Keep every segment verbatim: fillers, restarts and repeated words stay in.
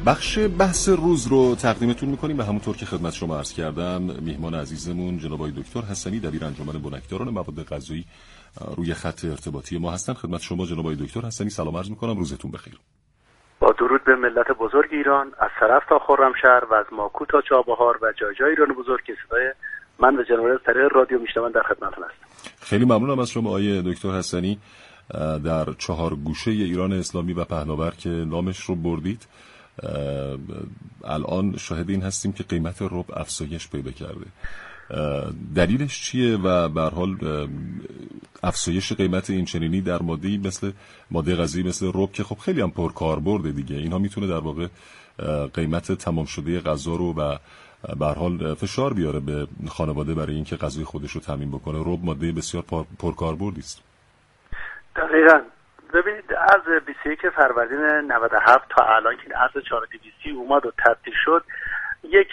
بخش بحث روز رو تقدیمتون میکنیم و همونطور که خدمت شما عرض کردم میهمان عزیزمون جناب آقای دکتر حسنی دبیر انجمن بنکداران مواد غذایی روی خط ارتباطی ما هستن. خدمت شما جناب آقای دکتر حسنی سلام عرض میکنم، روزتون بخیر. با درود به ملت بزرگ ایران، از طرف تا خرمشهر و از ماکو تا چابهار و جای جای ایران بزرگ که صدای من و جناب از طریق رادیو میشنون در خدمتتون هستم. خیلی ممنونم از شما آقای دکتر حسنی. در چهار گوشه ایران اسلامی و پهناور که نامش رو بردید، الان شاهد این هستیم که قیمت ربع افزایش پیدا کرده. دلیلش چیه و به هر حال افزایش قیمت این چنینی در ماده‌ای مثل ماده غذایی مثل ربع که خب خیلی هم پرکاربرد دیگه، اینها میتونه در واقع قیمت تمام شده غذا رو و به هر حال فشار بیاره به خانواده برای اینکه غذای خودش رو تامین بکنه. ربع ماده بسیار پرکاربردی است. دقیقاً. ببینید از بیست و یک فروردین نود و هفت تا الان که ارز چهار دویستی اومد و تبدیل شد، یک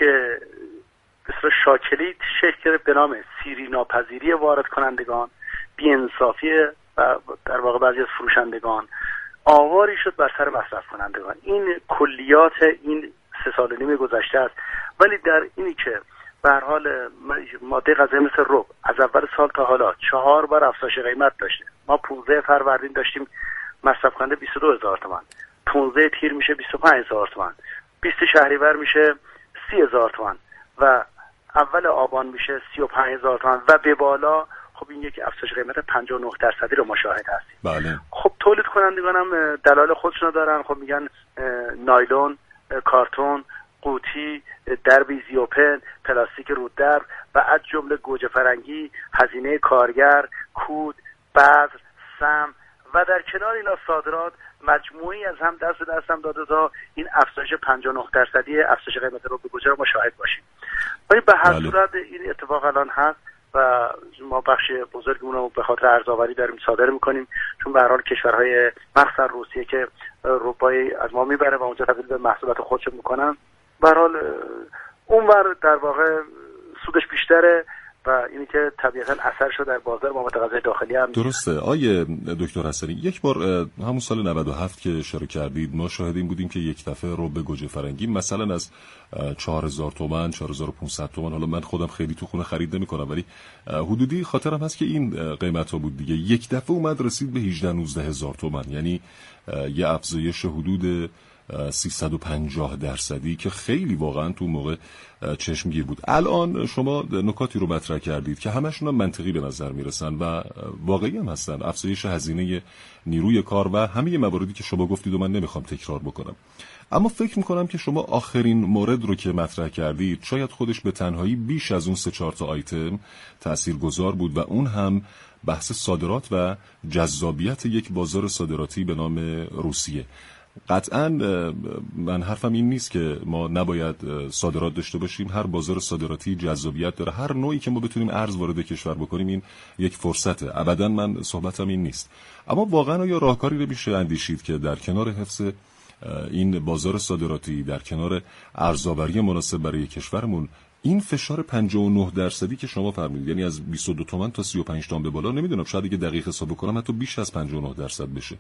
بسیار شاکلی شکل گرفت به نام سیری ناپذیری وارد کنندگان، بی‌انصافی و در واقع بعضی از فروشندگان، آواری شد بر سر مصرف کنندگان. این کلیات این سه سال و نیم گذشته است. ولی در اینی که به هر حال ماده غذایی مثل ربع از اول سال تا حالا چهار بار افزایش قیمت داشته. ما پانزده فروردین داشتیم مصرف کننده بیست و دو هزار تومان، پانزده تیر میشه بیست و پنج هزار تومان، بیست شهریور میشه سی هزار تومان و اول آبان میشه سی و پنج هزار تومان و به بالا. خب این یک افزایش قیمت پنجاه و نه درصدی رو مشاهده هستیم. بله. خب تولید کنندگان هم دلایل خودشون دارن. خب میگن نایلون، کارتون، قوطی، درب زیوپن، پلاستیک رودرب و از جمله گوجه فرنگی، هزینه کارگر، کود، بذر، سم و در کنار اینا صادرات، مجموعی از هم دست به دست هم داده تا این افزایش پنجاه و نه درصدی افزایش قیمت رو به گوجه رو مشاهد باشیم. ولی به هر صورت این اتفاق الان هست و ما بخش بزرگمون رو به خاطر ارزآوری داریم صادر میکنیم، چون به هر حال کشورهای مخصوصا روسیه که روپایی از ما میبره و اونجا تبدیل به محصولات خودشون میکنن، به هر حال اونور در واقع سودش بیشتره و اینی که طبیعتا اثرش در بازار مواد غذایی داخلی هم درسته. آیه دکتر حسنی، یک بار همون سال نود و هفت که اشاره کردید ما شاهد این بودیم که یک دفعه ربع گوجه فرنگی مثلا از چهار هزار تومان، چهار هزار و پانصد تومان، حالا من خودم خیلی تو خونه خرید نمی‌کنم ولی حدودی خاطرم هست که این قیمت ها بود دیگه، یک دفعه اومد رسید به هجده نوزده هزار تومان، یعنی یه افزایش حدود سیصد و پنجاه درصدی که خیلی واقعا تو موقع چشمگیر بود. الان شما نکاتی رو مطرح کردید که همشون هم منطقی به نظر میرسن و واقعی هم هستن، افزایش هزینه نیروی کار و همه مواردی که شما گفتید و من نمیخوام تکرار بکنم. اما فکر میکنم که شما آخرین مورد رو که مطرح کردید شاید خودش به تنهایی بیش از اون سه چهار تا آیتم تاثیرگذار بود و اون هم بحث صادرات و جذابیت یک بازار صادراتی به نام روسیه. قطعاً من حرفم این نیست که ما نباید صادرات داشته باشیم، هر بازار صادراتی جذابیت داره، هر نوعی که ما بتونیم ارز وارد کشور بکنیم این یک فرصته، ابداً من صحبتم این نیست. اما واقعاً آیا راهکاری رو میشه اندیشید که در کنار حفظ این بازار صادراتی، در کنار ارزآوری مناسب برای کشورمون، این فشار پنجاه و نه درصدی که شما فرمودید، یعنی از بیست و دو تومان تا سی و پنج تومان به بالا، نمیدونم شاید اگه دقیق حساب کنم حتی بیش از پنجاه و نه درصد بشه،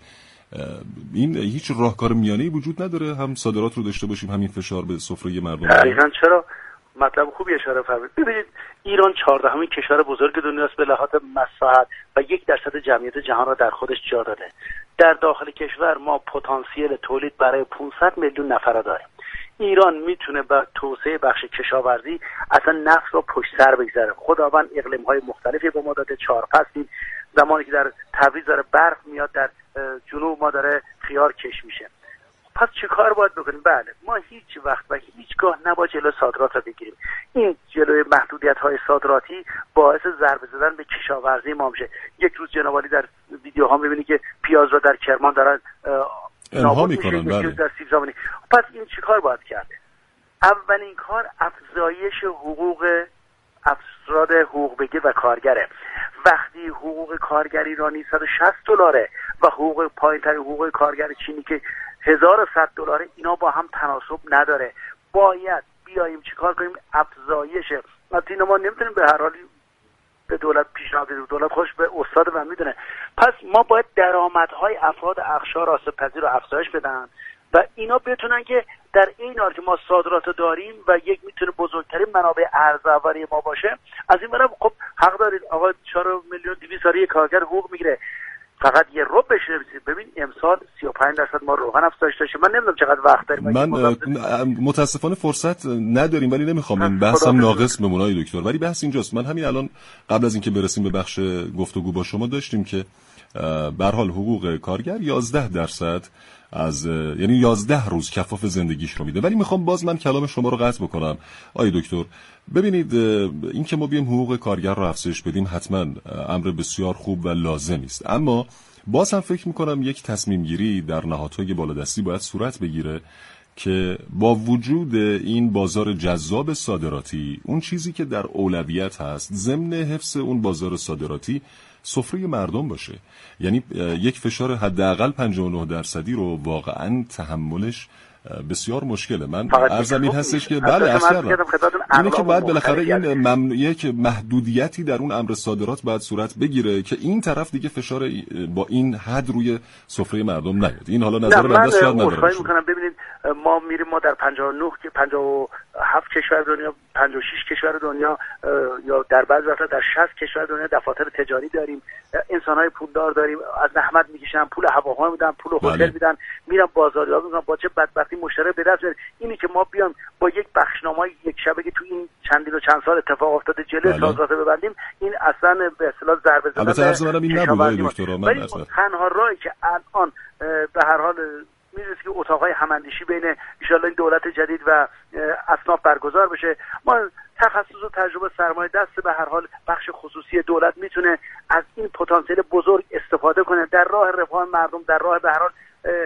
این هیچ راهکار میانه‌ای وجود نداره؟ هم صادرات رو داشته باشیم، همین فشار به سفره مردم. دقیقاً. چرا مطلب خوبی اشاره فرمودید. ببینید ایران چهاردهمین کشور بزرگ دنیاست به لحاظ مساحت و یک درصد جمعیت جهان را در خودش جا داده. در داخل کشور ما پتانسیل تولید برای پانصد میلیون نفر داریم. ایران میتونه با توسعه بخش کشاورزی اصلا نفت رو پشت سر بگذاره. خداوند اقلیم‌های مختلفی به ما داده، چهار فصل. زمانی که در تبریز داره برف میاد، در جنوب ما داره خیار کش میشه. پس چه کار باید بکنیم؟ بله، ما هیچ وقت و هیچگاه نباید جلوی صادرات رو بگیریم. این جلوی محدودیت‌های صادراتی باعث ضربه زدن به کشاورزی ما میشه. یک روز جناب عالی در ویدیوها می‌بینی که پیاز رو در کرمان دارن انها میکنن. بله. در سیب زمینی. پس این چه کار باید کرد؟ اولین کار افزایش حقوق افراد حقوق بگیر و کارگره. وقتی حقوق کارگر ایرانی صد و شصت دلاره و حقوق پایین‌تر حقوق کارگر چینی که هزار و صد دلاره، اینا با هم تناسب نداره. باید بیاییم چیکار کنیم؟ افزایش. البته ما نمیتونیم به هر حالی به دولت پیشنهاد بدیم، دولت خودش به استاد من میدونه. پس ما باید درآمدهای افراد اقشار آسیب پذیر رو افزایش بدن، و اینا بتونن که در این حال که ما صادرات داریم و یک میتونه بزرگترین منابع ارز اولیه ما باشه، از این برم خب حق دارید آقا چهار میلیون دویست هزار یک کارگر حقوق میگیره، فقط یه رب بشه. ببین امسال سی و پنج درصد ما روغن افزایش داشتیم. من نمیدونم چقدر وقت داریم. من متاسفانه فرصت نداریم ولی نمیخوام این بحثم ناقص بمونه دکتر، ولی بحث اینجاست. من همین الان قبل از اینکه برسیم به بخش گفتگو با شما داشتیم که به هر حال حقوق کارگر یازده درصد از یعنی یازده روز کفاف زندگیش رو میده. ولی میخوام باز من کلام شما رو قطع بکنم آقای دکتر. ببینید این که ما بیایم حقوق کارگر رو افزایش بدیم حتما امر بسیار خوب و لازمی است، اما باز هم فکر میکنم یک تصمیم گیری در نهادهای بالادستی باید صورت بگیره که با وجود این بازار جذاب صادراتی اون چیزی که در اولویت هست ضمن حفظ اون بازار صادراتی سفره مردم باشه. یعنی یک فشار حداقل پنجاه و نه درصدی رو واقعا تحملش بسیار مشکله. من عرضم این هستش که بله اصلا اینه که باید بالاخره این ممن... یک محدودیتی در اون امر صادرات باید صورت بگیره که این طرف دیگه فشار با این حد روی سفره مردم نیاد. این حالا نظر بنده است شاید نداره. من میکنم ببینید ما میریم ما در پنجاه و نه که پنجاه و هفت کشور دنیا، پنجاه و شش کشور دنیا یا در بعضی وقتا در شصت کشور دنیا دفاتر تجاری داریم، انسان‌های پولدار داریم، از زحمت میکشن، پول هواپیما میدن، پول هتل میدن، میرن بازاریابی میکنن، با چه بدبختی مشتری به دست میاره. اینی که ما بیام با یک بخشنامه یک شبه که تو این چندین و چند سال اتفاق افتاده جلوی صادرات ببندیم، این اصلا به اصطلاح ضربه زدن. البته عرض منم این نبوده دکتر. من تنها راهی که الان به هر حال میرسه که اتاقای هماندیشی بین ان شاءالله این دولت جدید و اصناف برگزار بشه، ما تخصص و تجربه سرمایه دست به هر حال بخش خصوصی دولت میتونه از این پتانسیل بزرگ استفاده کنه در راه رفاه مردم، در راه به هر حال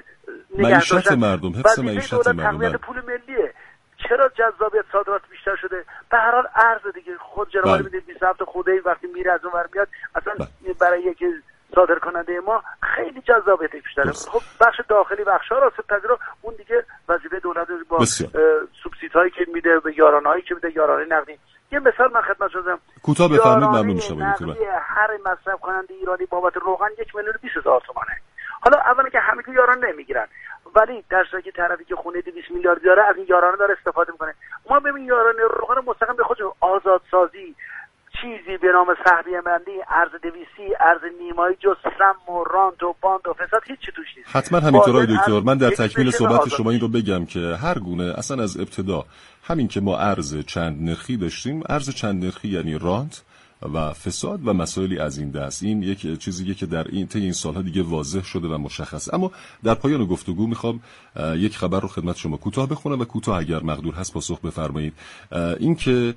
معیشت مردم، حفظ معیشت مردم. تقویت پول ملیه. چرا جذابیت صادرات بیشتر شده؟ به هر حال ارز دیگه. خود جناب میدید بیست و هفت خرداد وقتی میره از اون ور میاد اصلا بله. برای یک صادر کننده ما خیلی جذابیت بیشتره. خب بخش داخلی بخشا را پذیرا اون دیگه وظیفه دولت با سوبسیدهایی که میده به یارانهایی که میده، یارانه نقدی. یه مثال من خدمت شدم کوتاه بفرمایید ممنون میشم. هر مصرف کننده ایرانی بابت روغن یک میلیون و بیست هزار تومانه. حالا اولا که همه که یاران نمیگیرن، ولی در صورتی که طرفی که خونه دویست میلیارد داره از این یارانه داره استفاده میکنه. ما ببین یارانه روغن مستقیم به خودش آزادسازی چیزی به نام سهمیه بندی، ارز دویستی، ارز نیمایی جز سم و رانت و باند و فساد هیچی توش نیست. حتما همینطوره دکتر. من در تکمیل صحبت شما این رو بگم که هر گونه اصلا از ابتدا همین که ما ارز چند نرخی داشتیم، ارز چند نرخی یعنی رانت و فساد و مسائلی از این دست، این یک چیزیه که در این طی این سالها دیگه واضح شده و مشخص. اما در پایان گفتگو میخوام یک خبر رو خدمت شما کوتاه بخونم و کوتاه اگر مقدور هست پاسخ بفرمایید. این که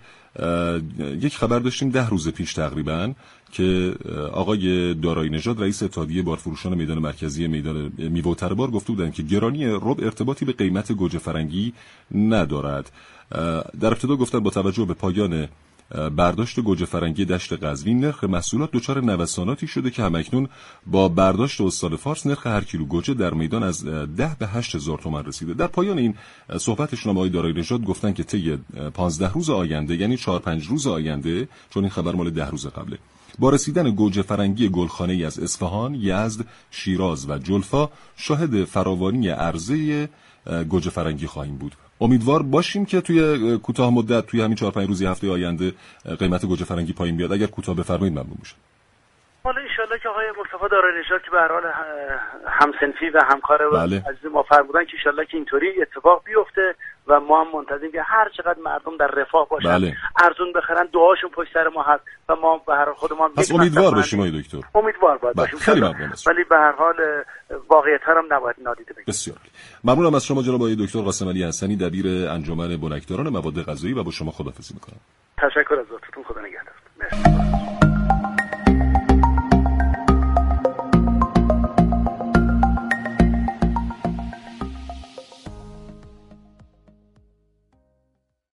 یک خبر داشتیم ده روز پیش تقریبا که آقای دارایی نژاد رئیس اتحادیه بارفروشان میدان مرکزی میدان میوه و تربار گفته بودند که گرانی ربع ارتباطی به قیمت گوجه فرنگی ندارد. در ابتدا گفتن با توجه به پایان برداشت گوجه فرنگی دشت قزوین نرخ محصولات دچار نوساناتی شده که همکنون با برداشت استان فارس نرخ هر کیلو گوجه در میدان از ده به هشت هزار تومان رسیده. در پایان این صحبتشون آقای دارایی نژاد گفتن که طی پانزده روز آینده، یعنی چهار پنج روز آینده، چون این خبر مال ده روز قبله، با رسیدن گوجه فرنگی گلخانه‌ای از اصفهان، یزد، شیراز و جلفا شاهد فراوانی عرضه گوجه فرنگی خواهیم بود. امیدوار باشیم که توی کوتاه مدت، توی همین چهار پنج روزی هفته آینده قیمت گوجه فرنگی پایین بیاد. اگر کوتاه بفرمایید ممنون میشم. حالا ان شاءالله که آقای مصطفی دارایی نژاد که به هر حال همسنفی و همکار بله. عزیز ما فرمودن که ان شاءالله که اینطوری اتفاق بیفته و ما هم منتظریم که هر چقدر مردم در رفاه باشن، بله. ارزون بخرن، دعاشون پشت سر ما هست و ما به هر حال خود ما پس امیدوار باشیم آقای دکتر. امیدوار باید باشیم. خیلی ممنونم. ولی به هر حال واقعیت هم نباید نادیده بگیریم. بسیار ممنونم از شما جناب آقای دکتر قاسم علی حسنی، دبیر انجمن بنکداران مواد غذایی، و با شما خداحافظی می‌کنم. تشکر از لطفتون. خدا نگهدار. مرسی.